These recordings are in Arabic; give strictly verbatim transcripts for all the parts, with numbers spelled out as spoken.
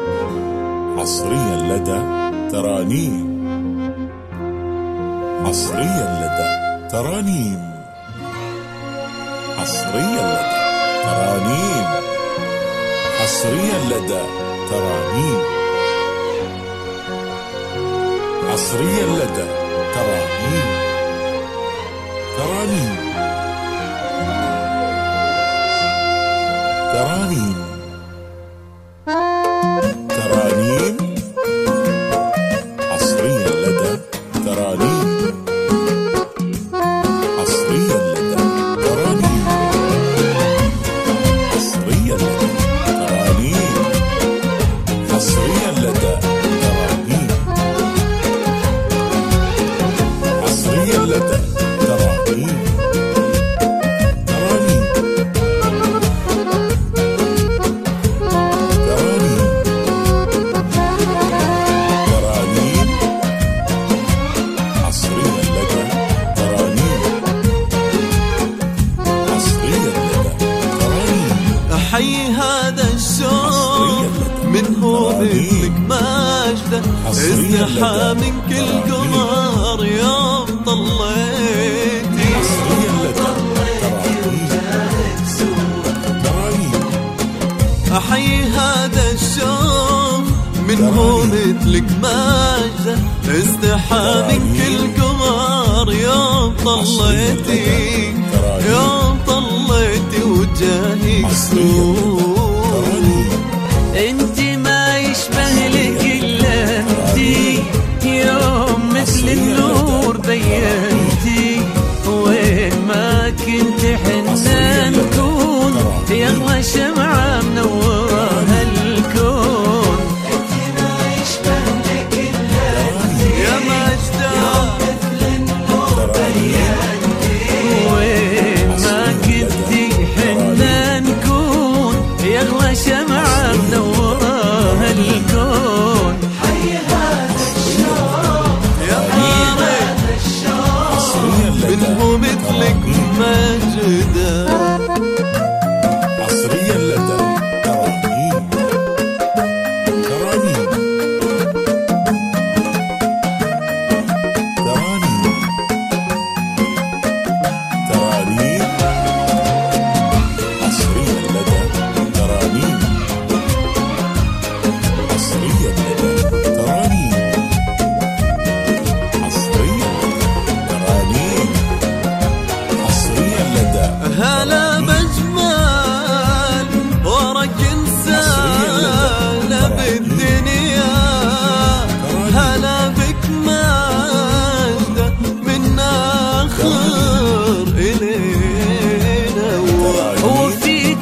حصريا لدى ترانيم. حصريا لدى ترانيم. حصريا لدى ترانيم. حصريا لدى ترانيم. حصريا لدى ترانيم. ترانيم ترانيم ترانيم. حصريا لدى ترانيم. حصريا لدى ترانيم. حصريا لدى ترانيم. حصريا لدى ترانيم. حصريا لدى ترانيم. حي هذا الشوق من هو مثلك ماجده، ازدحى من كل قمر يوم طليتي. حي هذا الشوق من هو مثلك ماجده، ازدحى من كل قمر يوم طليتي. يوم طليتي وجاهك سوق، انت ما يشبه لك الا انتي، يوم مثل النور بينتي. وين ما كنت حنا نكون، يغلى شمعة منورة هالكون. انت ما يشبه لك الا انتي، يا مجدة يوم مثل النور بينتي. وين ما كنتي حنا نكون، يغلى شمعة منورة هالكون. حي هذا الشوق يا هذا الشوق من هو مثلك ماجدة. حصريا لدى ترانيم. ترانيم ترانيم ترانيم. حصريا لدى ترانيم. حصريا لدى ترانيم. حصريا ترانيم. حصريا لدى هلا بجمال ورق انسان بالدنيا، هلا بك ماجدة من اخر الينا. وفيك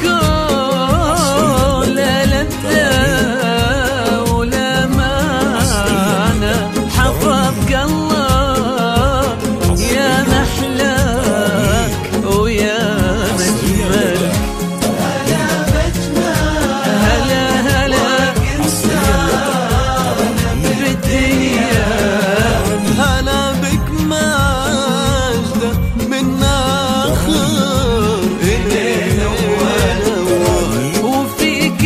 الكون لا لذة ولا معنى، حفظك الله يا محلاك ويا مجمل. هلا هلا بالدنيا، هلا بك ماجدة من اخر الينا. وفيك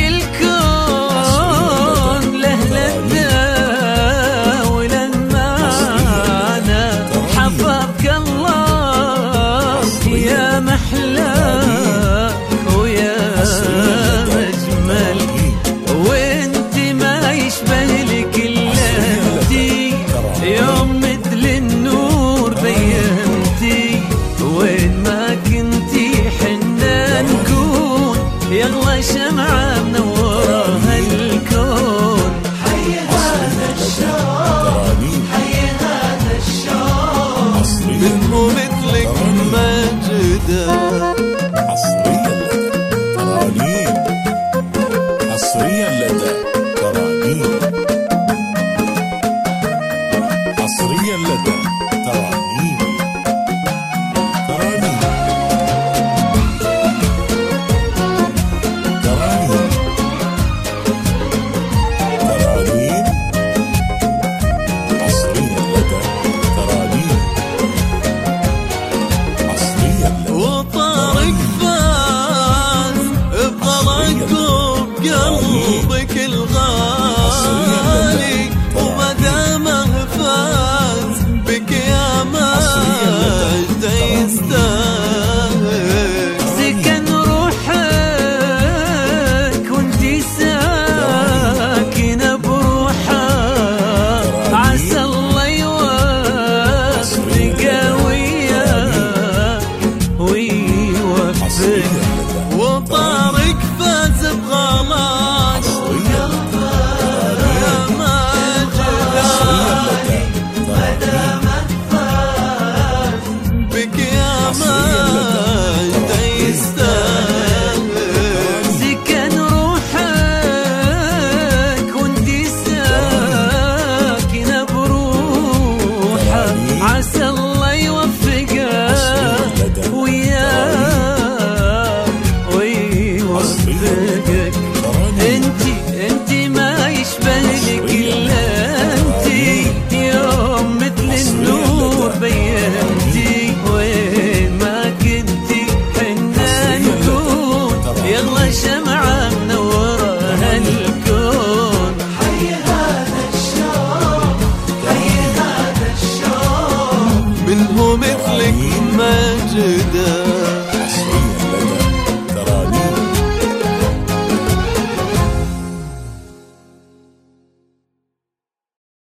الكون له لذة ولا معنى، حفظك الله يا محلاك ويا مجمل. وانت ما يشبه لك الا انتي، يوم مثل النور بينتي. وين ما كنتي حنا نكون، يغلى شمعة منورة هالكون. حي هذا الشوق، حي هذا الشوق من هو مثلك ماجدة. حصريا لدى ترانيم. حصريا لدى